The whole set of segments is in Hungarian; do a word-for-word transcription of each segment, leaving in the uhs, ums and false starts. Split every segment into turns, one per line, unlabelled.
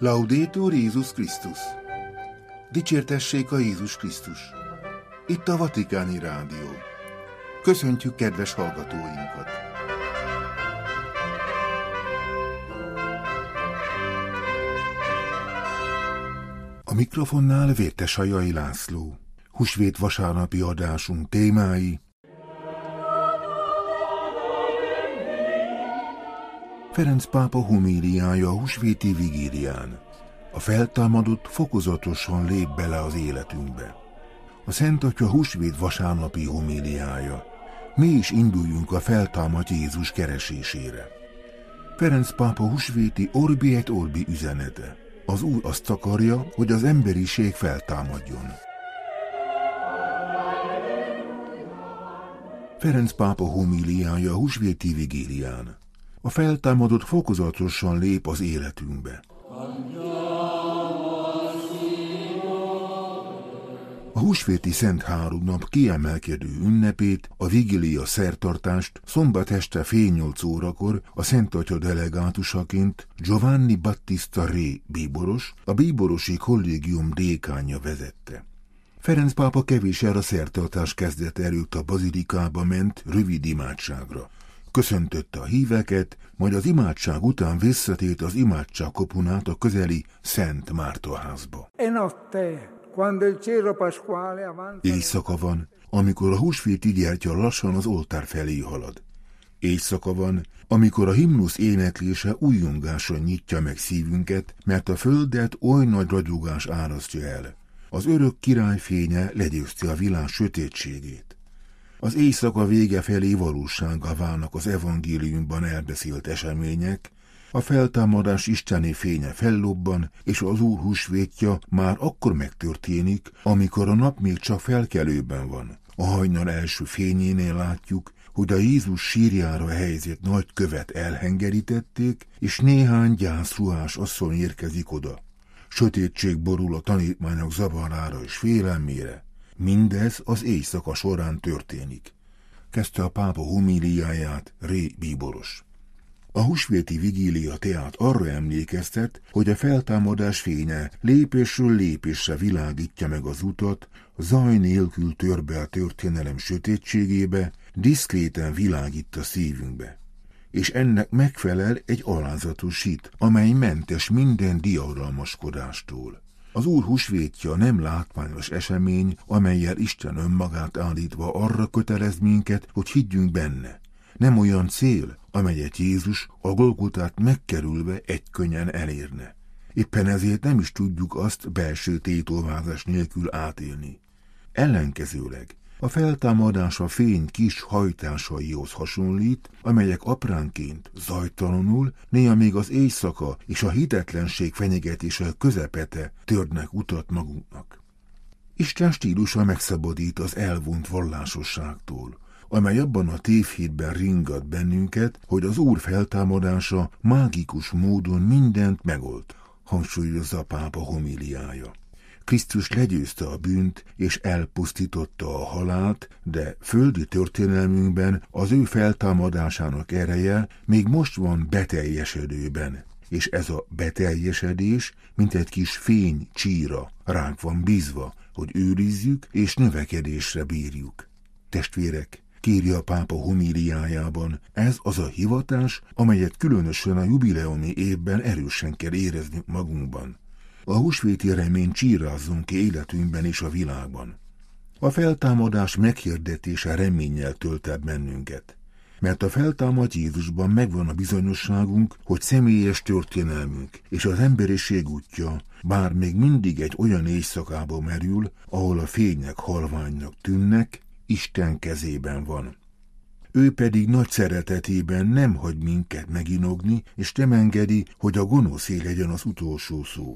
Laudetur Jézus Krisztus! Dicsértessék a Jézus Krisztus! Itt a Vatikáni Rádió. Köszöntjük kedves hallgatóinkat! A mikrofonnál Vértesajai László. Húsvét vasárnapi adásunk témái: Ferenc pápa homíliája a húsvéti vigílián. A feltámadott fokozatosan lép bele az életünkbe. A Szent Atya húsvét vasárnapi homíliája. Mi is induljunk a feltámadt Jézus keresésére. Ferenc pápa húsvéti Orbi et Orbi üzenete. Az Úr azt akarja, hogy az emberiség feltámadjon. Ferenc pápa homíliája a húsvéti vigílián. A feltámadott fokozatosan lép az életünkbe. A húsvéti Szent Háromnap kiemelkedő ünnepét, a vigília szertartást szombat este fél nyolc órakor a Szent Atya delegátusaként Giovanni Battista Re bíboros, a bíborosi kollégium dékánja vezette. Ferenc pápa kevéssel a szertartás kezdete előtt a bazilikába ment rövid imádságra. Köszöntötte a híveket, majd az imádság után visszatért az imádságkopunát a közeli Szent Márta házba. Éjszaka van, amikor a húsvéti gyertya lassan az oltár felé halad. Éjszaka van, amikor a himnusz éneklése újjongáson nyitja meg szívünket, mert a földet oly nagy ragyogás árasztja el. Az örök király fénye legyőzte a világ sötétségét. Az éjszaka vége felé valósággá válnak az evangéliumban elbeszélt események, a feltámadás isteni fénye fellobban, és az Úr húsvétja már akkor megtörténik, amikor a nap még csak felkelőben van. A hajnal első fényénél látjuk, hogy a Jézus sírjára helyezett nagy követ elhengerítették, és néhány gyászruhás asszony érkezik oda. Sötétség borul a tanítványok zavarára és félelmére. Mindez az éjszaka során történik. Kezdte a pápa homíliáját Re bíboros. A húsvéti vigília tehát arra emlékeztet, hogy a feltámadás fénye lépésről lépésre világítja meg az utat, zaj nélkül tör be a történelem sötétségébe, diszkréten világít a szívünkbe. És ennek megfelel egy alázatos hit, amely mentes minden diadalmaskodástól. Az Úr húsvétja nem látványos esemény, amellyel Isten önmagát állítva arra kötelez minket, hogy higgyünk benne. Nem olyan cél, amelyet Jézus a Golgotát megkerülve egykönnyen elérne. Éppen ezért nem is tudjuk azt belső tétovázás nélkül átélni. Ellenkezőleg a feltámadás a fény kis hajtásaihoz hasonlít, amelyek apránként, zajtalanul, néha még az éjszaka és a hitetlenség fenyegetése közepete törnek utat magunknak. Isten stílusa megszabadít az elvont vallásosságtól, amely abban a tévhitben ringat bennünket, hogy az Úr feltámadása mágikus módon mindent megold, hangsúlyozza a pápa homíliája. Krisztus legyőzte a bűnt és elpusztította a halált, de földi történelmünkben az ő feltámadásának ereje még most van beteljesedőben, és ez a beteljesedés, mint egy kis fény csíra, ránk van bízva, hogy őrizzük és növekedésre bírjuk. Testvérek, kérje a pápa homíliájában, ez az a hivatás, amelyet különösen a jubileumi évben erősen kell érezni magunkban. A húsvéti remény csírázzon ki életünkben és a világban. A feltámadás meghirdetése reménnyel tölt el bennünket, mert a feltámadt Jézusban megvan a bizonyosságunk, hogy személyes történelmünk és az emberiség útja bár még mindig egy olyan éjszakába merül, ahol a fények halványnak tűnnek, Isten kezében van. Ő pedig nagy szeretetében nem hagy minket meginogni, és nem engedi, hogy a gonoszé legyen az utolsó szó.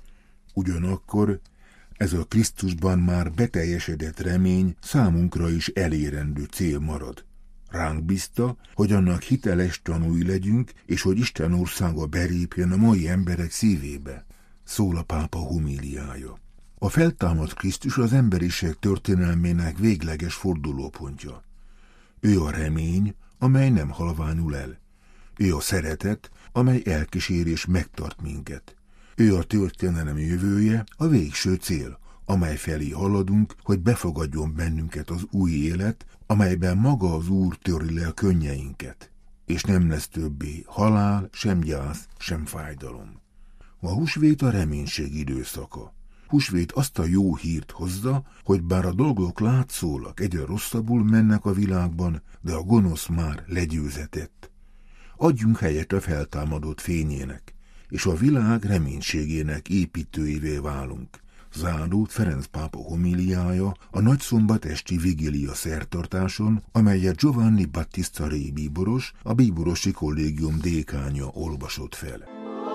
Ugyanakkor ez a Krisztusban már beteljesedett remény számunkra is elérendő cél marad. Ránk bízta, hogy annak hiteles tanúi legyünk, és hogy Isten országa belépjen a mai emberek szívébe, szól a pápa homíliája. A feltámadt Krisztus az emberiség történelmének végleges fordulópontja. Ő a remény, amely nem halványul el. Ő a szeretet, amely elkísér és megtart minket. Ő a történelem jövője, a végső cél, amely felé haladunk, hogy befogadjon bennünket az új élet, amelyben maga az Úr töri le a könnyeinket, és nem lesz többé halál, sem gyász, sem fájdalom. A húsvét a reménység időszaka. Húsvét azt a jó hírt hozza, hogy bár a dolgok látszólag egyre rosszabbul mennek a világban, de a gonosz már legyőzetett. Adjunk helyet a feltámadott fényének, és a világ reménységének építőivé válunk. Zárult Ferenc pápa homiliája a nagyszombat esti vigília szertartáson, amelyet Giovanni Battista Re bíboros, a bíborosi kollégium dékánja olvasott fel.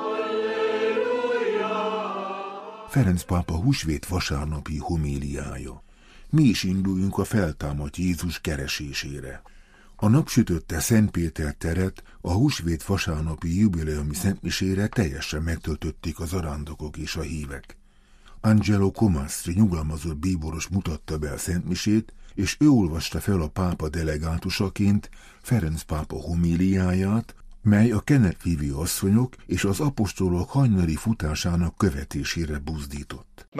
Ferenc pápa húsvét vasárnapi homiliája. Mi is induljunk a feltámadt Jézus keresésére. A napsütötte Szent Péter teret a húsvét vasárnapi jubileumi szentmisére teljesen megtöltötték az arándokok és a hívek. Angelo Comastri nyugalmazott bíboros mutatta be a szentmisét, és ő olvasta fel a pápa delegátusaként Ferenc pápa homiliáját, mely a kenetvívő asszonyok és az apostolok hajnali futásának követésére buzdított.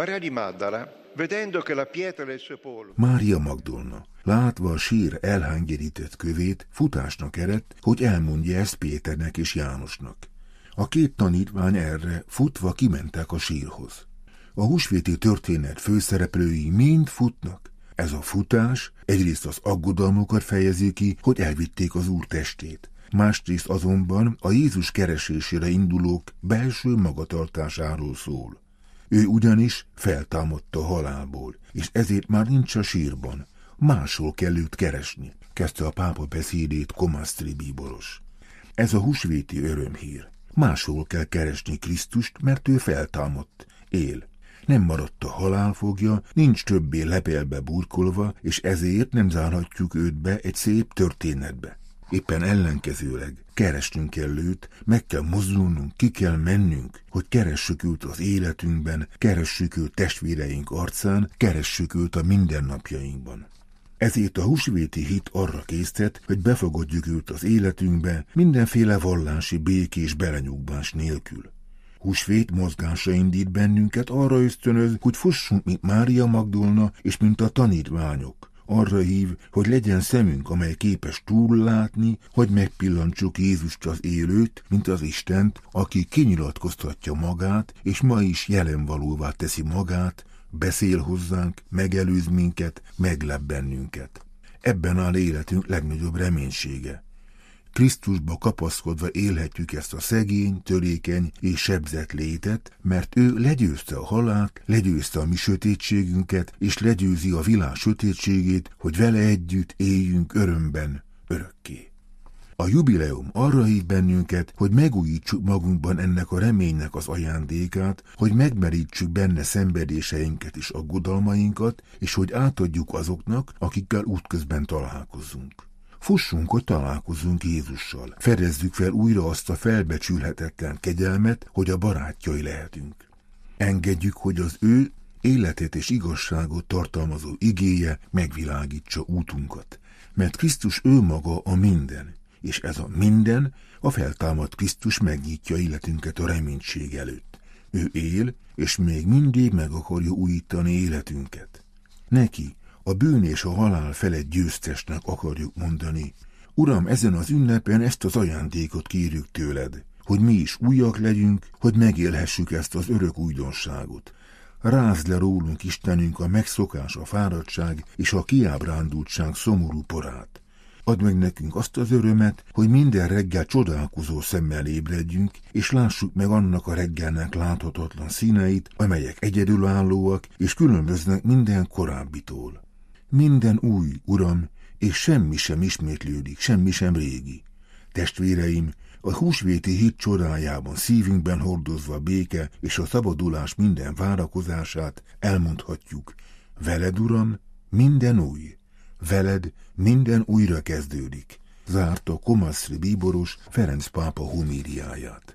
Mária Magdolna, látva a sír elhángerített kövét, futásnak eredt, hogy elmondja ezt Péternek és Jánosnak. A két tanítvány erre futva kimentek a sírhoz. A húsvéti történet főszereplői mind futnak. Ez a futás egyrészt az aggodalmukat fejezi ki, hogy elvitték az Úr testét. Másrészt azonban a Jézus keresésére indulók belső magatartásáról szól. Ő ugyanis feltámadt a halálból, és ezért már nincs a sírban. Máshol kell őt keresni, kezdte a pápa beszédét Comastri bíboros. Ez a húsvéti örömhír. Máshol kell keresni Krisztust, mert ő feltámadt, él. Nem maradt a halálfogja, nincs többé lepelbe burkolva, és ezért nem zárhatjuk őt be egy szép történetbe. Éppen ellenkezőleg keresnünk kell őt, meg kell mozdulnunk, ki kell mennünk, hogy keressük őt az életünkben, keressük őt testvéreink arcán, keressük őt a mindennapjainkban. Ezért a húsvéti hit arra késztet, hogy befogadjuk őt az életünkbe mindenféle vallási békés belenyugvás nélkül. Húsvét mozgása indít bennünket, arra ösztönöz, hogy fussunk, mint Mária Magdolna és mint a tanítványok. Arra hív, hogy legyen szemünk, amely képes túllátni, hogy megpillantsuk Jézust az élőt, mint az Istent, aki kinyilatkoztatja magát, és ma is jelenvalóvá teszi magát, beszél hozzánk, megelőz minket, meglep bennünket. Ebben áll életünk legnagyobb reménysége. Krisztusba kapaszkodva élhetjük ezt a szegény, törékeny és sebzett létet, mert ő legyőzte a halált, legyőzte a mi sötétségünket, és legyőzi a világ sötétségét, hogy vele együtt éljünk örömben, örökké. A jubileum arra hív bennünket, hogy megújítsuk magunkban ennek a reménynek az ajándékát, hogy megmerítsük benne szenvedéseinket és aggodalmainkat, és hogy átadjuk azoknak, akikkel útközben találkozzunk. Fussunk, hogy találkozzunk Jézussal. Fedezzük fel újra azt a felbecsülhetetlen kegyelmet, hogy a barátjai lehetünk. Engedjük, hogy az ő életet és igazságot tartalmazó igéje megvilágítsa útunkat. Mert Krisztus ő maga a minden, és ez a minden, a feltámadt Krisztus megnyitja életünket a reménység előtt. Ő él, és még mindig meg akarja újítani életünket. Neki, a bűn és a halál felett győztesnek akarjuk mondani. Uram, ezen az ünnepen ezt az ajándékot kérjük tőled, hogy mi is újak legyünk, hogy megélhessük ezt az örök újdonságot. Rázd le rólunk, Istenünk, a megszokás, a fáradtság és a kiábrándultság szomorú porát. Add meg nekünk azt az örömet, hogy minden reggel csodálkozó szemmel ébredjünk, és lássuk meg annak a reggelnek láthatatlan színeit, amelyek egyedülállóak és különböznek minden korábbitól. Minden új, Uram, és semmi sem ismétlődik, semmi sem régi. Testvéreim, a húsvéti hit csodájában szívünkben hordozva a béke és a szabadulás minden várakozását elmondhatjuk. Veled, Uram, minden új. Veled minden újra kezdődik. Zárta Comastri bíboros Ferenc pápa homíliáját.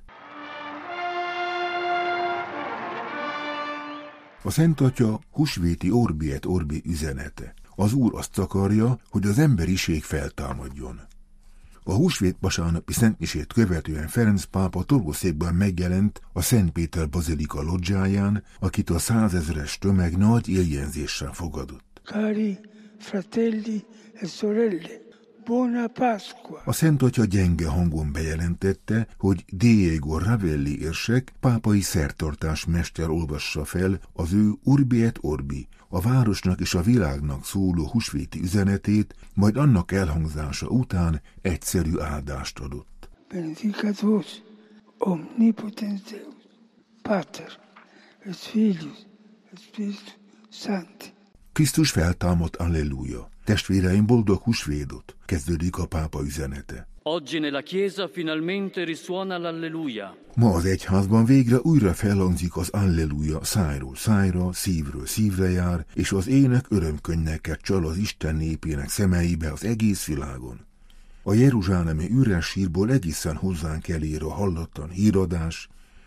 A Szent Atya húsvéti Orbi et Orbi üzenete. Az Úr azt akarja, hogy az emberiség feltámadjon. A húsvét vasárnapi szentmisét követően Ferenc pápa torgószékben megjelent a Szent Péter bazilika lodzsáján, akit a százezres tömeg nagy éljenzéssel fogadott.
Cari fratelli e sorelle, buona Pasqua!
A Szent Atya gyenge hangon bejelentette, hogy Diego Ravelli érsek pápai szertartás mester olvassa fel az ő Urbi et Orbi, a városnak és a világnak szóló húsvéti üzenetét, majd annak elhangzása után egyszerű áldást adott.
Benedicat vos, omnipotens Deus, Pater, et Filius, et Spiritus Sancti.
Krisztus feltámadt, alleluja! Testvéreim, boldog húsvétot! Kezdődik a pápa üzenete.
Oggi nella Chiesa finalmente risuona l'alleluja.
Ma az egyházban végre újra felhangzik az alleluja, szájról szájra, szívről szívre jár, és az ének örömkönnyeket csal az Isten népének szemeibe az egész világon. A jeruzsálemi üres sírból egészen hozzánk elér a hallatlan híradás: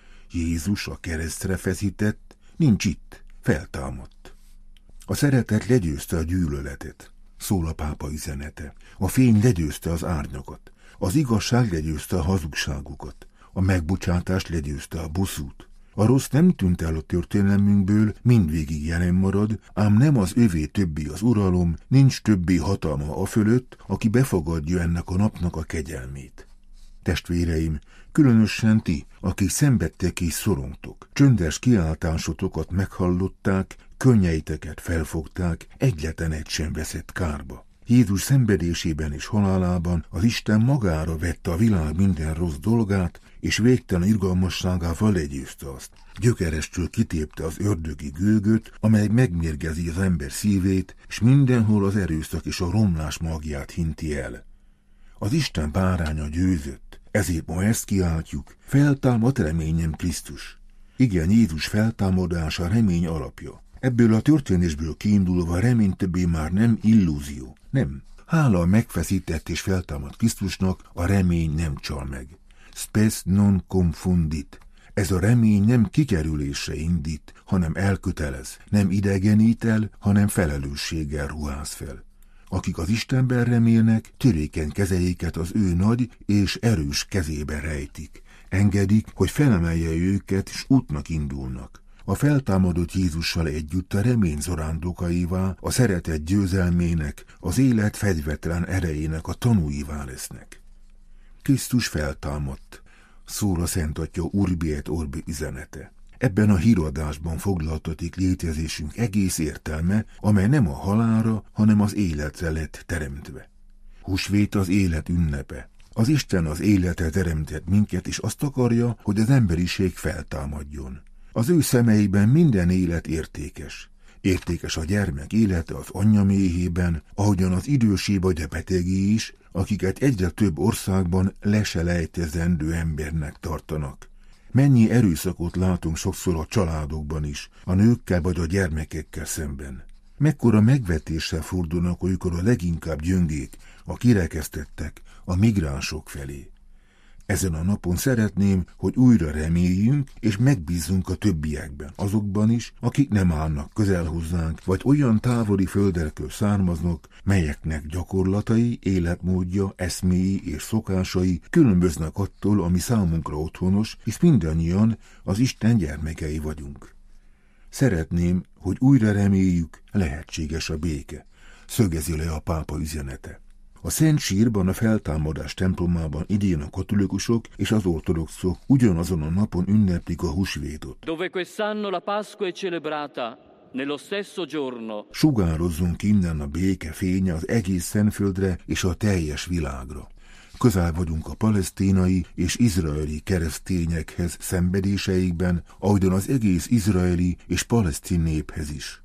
Jézus a keresztre feszített, nincs itt, feltámadt. A szeretet legyőzte a gyűlöletet, szól a pápa üzenete. A fény legyőzte az árnyakat, az igazság legyőzte a hazugságukat, a megbocsátás legyőzte a bosszút. A rossz nem tűnt el a történelmünkből, mindvégig jelen marad, ám nem az övé többi az uralom, nincs többé hatalma afölött, aki befogadja ennek a napnak a kegyelmét. Testvéreim, különösen ti, akik szenvedtek és szorongtok, csöndes kiáltásotokat meghallották, könnyeiteket felfogták, egyetlen egy sem veszett kárba. Jézus szenvedésében és halálában az Isten magára vette a világ minden rossz dolgát, és végtelen irgalmasságával legyőzte azt. Gyökerestől kitépte az ördögi gőgöt, amely megmérgezi az ember szívét, és mindenhol az erőszak és a romlás magját hinti el. Az Isten báránya győzött, ezért ma ezt kiáltjuk: feltámad reményem Krisztus. Igen, Jézus feltámadása remény alapja. Ebből a történésből kiindulva remény többé már nem illúzió, nem. Hála a megfeszített és feltámadt Krisztusnak a remény nem csal meg. Spes non confundit. Ez a remény nem kikerülésre indít, hanem elkötelez, nem idegenít el, hanem felelősséggel ruház fel. Akik az Istenben remélnek, törékeny kezeiket az ő nagy és erős kezébe rejtik. Engedik, hogy felemelje őket, és útnak indulnak. A feltámadott Jézussal együtt a remény zarándokaivá, a szeretet győzelmének, az élet fegyvertelen erejének a tanúivá lesznek. Krisztus feltámadt, szól a Szent Atya Urbi et Orbi üzenete. Ebben a híradásban foglaltatik létezésünk egész értelme, amely nem a halálra, hanem az életre lett teremtve. Húsvét az élet ünnepe. Az Isten az életre teremtett minket, és azt akarja, hogy az emberiség feltámadjon. Az ő szemeiben minden élet értékes. Értékes a gyermek élete az anyja méhében, ahogyan az idősé vagy a betegé is, akiket egyre több országban leselejtezendő embernek tartanak. Mennyi erőszakot látunk sokszor a családokban is, a nőkkel vagy a gyermekekkel szemben. Mekkora megvetéssel fordulnak olykor a leginkább gyöngék, a kirekesztettek, a migránsok felé. Ezen a napon szeretném, hogy újra reméljünk, és megbízzunk a többiekben, azokban is, akik nem állnak közel hozzánk, vagy olyan távoli földekről származnak, melyeknek gyakorlatai, életmódja, eszméi és szokásai különböznek attól, ami számunkra otthonos, hisz mindannyian az Isten gyermekei vagyunk. Szeretném, hogy újra reméljük, lehetséges a béke, szögezi le a pápa üzenete. A Szent Sírban, a feltámadás templomában idén a katolikusok és az ortodoxok ugyanazon a napon ünneplik a húsvétot.
Dove quest'anno la Pasqua è celebrata nello stesso giorno.
Sugározzunk innen a béke fénye az egész Szentföldre és a teljes világra. Közel vagyunk a palesztinai és izraeli keresztényekhez szenvedéseikben, ahogyan az egész izraeli és palesztin néphez is.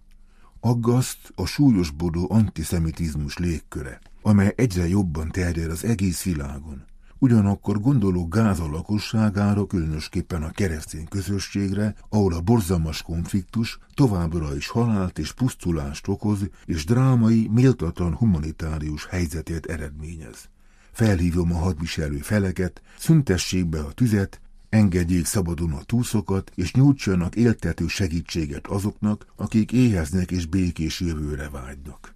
Aggaszt a súlyosbodó antiszemitizmus légköre, amely egyre jobban terjed az egész világon. Ugyanakkor gondolok Gáza lakosságára, különösképpen a keresztény közösségre, ahol a borzalmas konfliktus továbbra is halált és pusztulást okoz, és drámai, méltatlan humanitárius helyzetét eredményez. Felhívom a hadviselő feleket, szüntessék be a tüzet, engedjék szabadon a túszokat, és nyújtsanak éltető segítséget azoknak, akik éheznek és békés jövőre vágynak.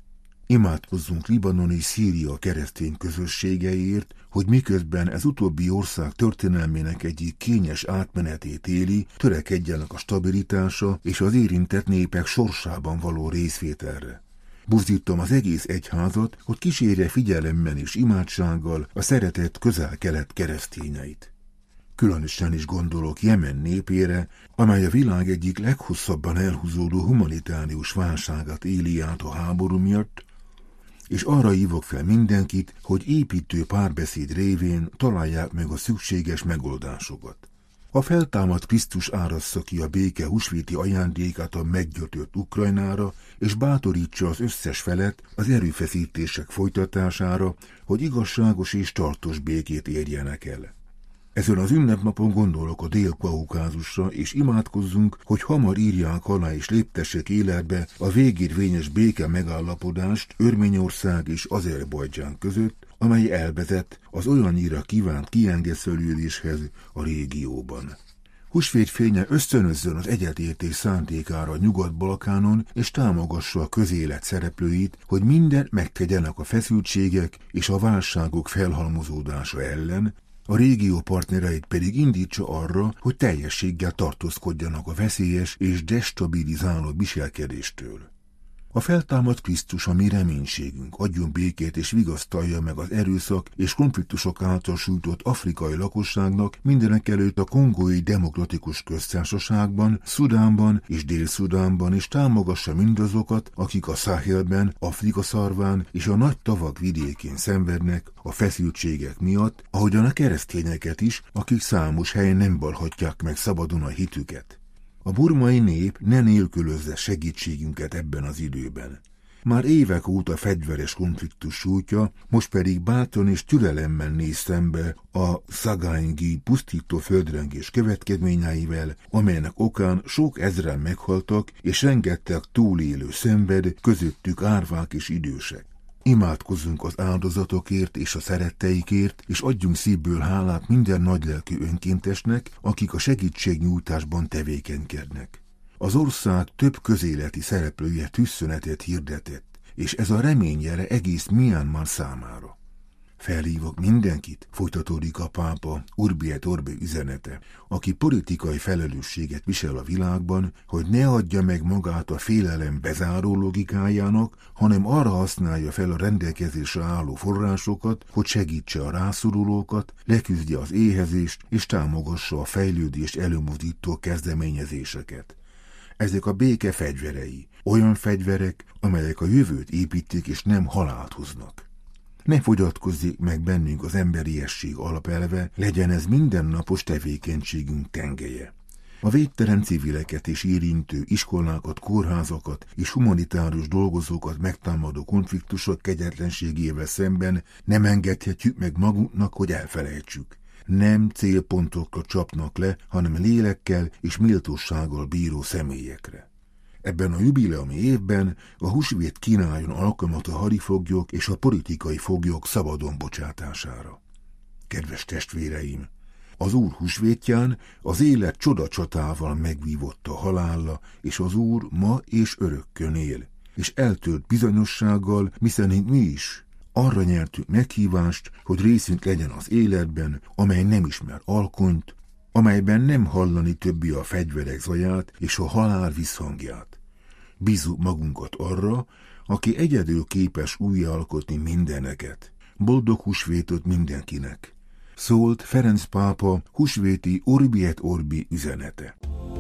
Imádkozzunk Libanon és Szíria keresztény közösségeiért, hogy miközben ez utóbbi ország történelmének egyik kényes átmenetét éli, törekedjenek a stabilitása és az érintett népek sorsában való részvételre. Buzdítom az egész egyházat, hogy kísérje figyelemmel és imádsággal a szeretett Közel-Kelet keresztényeit. Különösen is gondolok Jemen népére, amely a világ egyik leghosszabban elhúzódó humanitárius válságát éli át a háború miatt, és arra hívok fel mindenkit, hogy építő párbeszéd révén találják meg a szükséges megoldásokat. A feltámadt Krisztus árassza ki a béke húsvéti ajándékát a meggyötört Ukrajnára, és bátorítsa az összes felet az erőfeszítések folytatására, hogy igazságos és tartós békét érjenek el. Ezen az ünnepnapon gondolok a Dél-Kaukázusra, és imádkozzunk, hogy hamar írják alá és léptessék életbe a végérvényes béke megállapodást Örményország és Azerbajdzsán között, amely elvezet az olyannyira kívánt kiengesztelődéshez a régióban. Húsvét fénye ösztönözzön az egyetértés szándékára a Nyugat-Balkánon, és támogassa a közélet szereplőit, hogy mindent megtegyenek a feszültségek és a válságok felhalmozódása ellen, a régió partnereit pedig indítsa arra, hogy teljességgel tartózkodjanak a veszélyes és destabilizáló viselkedéstől. A feltámadt Krisztus a mi reménységünk, adjon békét és vigasztalja meg az erőszak és konfliktusok által sújtott afrikai lakosságnak, mindenekelőtt a Kongói Demokratikus Köztársaságban, Szudánban és Dél-Szudánban, és támogassa mindazokat, akik a Száhelben, Afrika szarván és a nagy tavak vidékén szenvednek a feszültségek miatt, ahogyan a keresztényeket is, akik számos helyen nem vallhatják meg szabadon a hitüket. A burmai nép ne nélkülözze segítségünket ebben az időben. Már évek óta fegyveres konfliktus sújtja, most pedig bátran és türelemmel néz szembe a Szagányi pusztító földrengés következményeivel, amelynek okán sok ezren meghaltak, és rengeteg túlélő szenved, közöttük árvák és idősek. Imádkozzunk az áldozatokért és a szeretteikért, és adjunk szívből hálát minden nagylelkű önkéntesnek, akik a segítségnyújtásban tevékenykednek. Az ország több közéleti szereplője tűzszünetet hirdetett, és ez a reményjele egész Myanmar számára. Felhívok mindenkit, folytatódik a pápa Urbi et Orbi üzenete, aki politikai felelősséget visel a világban, hogy ne adja meg magát a félelem bezáró logikájának, hanem arra használja fel a rendelkezésre álló forrásokat, hogy segítse a rászorulókat, leküzdje az éhezést és támogassa a fejlődést előmozdító kezdeményezéseket. Ezek a béke fegyverei, olyan fegyverek, amelyek a jövőt építik és nem halált hoznak. Ne fogyatkozzék meg bennünk az emberiesség alapelve, legyen ez mindennapos tevékenységünk tengelye. A védtelen civileket és érintő iskolákat, kórházakat és humanitárius dolgozókat megtámadó konfliktusok kegyetlenségével szemben nem engedhetjük meg magunknak, hogy elfelejtsük. Nem célpontokra csapnak le, hanem lélekkel és méltósággal bíró személyekre. Ebben a jubileumi évben a húsvét kínáljon alkalmat a hadifoglyok és a politikai foglyok szabadon bocsátására. Kedves testvéreim! Az Úr húsvétján az élet csodacsatával megvívotta halálla, és az Úr ma és örökkön él, és eltölt bizonyossággal, miszerint mi is arra nyertük meghívást, hogy részünk legyen az életben, amely nem ismer alkonyt, amelyben nem hallani többi a fegyverek zaját és a halál visszhangját. Bízzuk magunkat arra, aki egyedül képes újjáalkotni mindeneket. Boldog húsvétot mindenkinek! Szólt Ferenc pápa húsvéti Urbi et Orbi üzenete.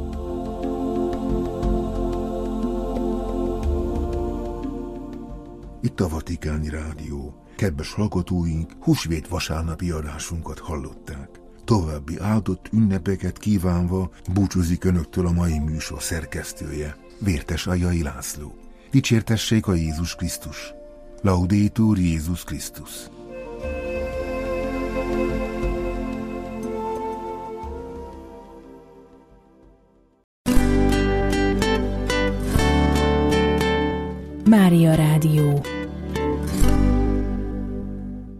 Itt a Vatikáni Rádió. Kedves hallgatóink, húsvét vasárnapi adásunkat hallották. További áldott ünnepeket kívánva búcsúzik önöktől a mai műsor szerkesztője, Vértes Ajai László. Dicsértessék a Jézus Krisztus! Laudetur Jézus Krisztus!
Mária Rádió.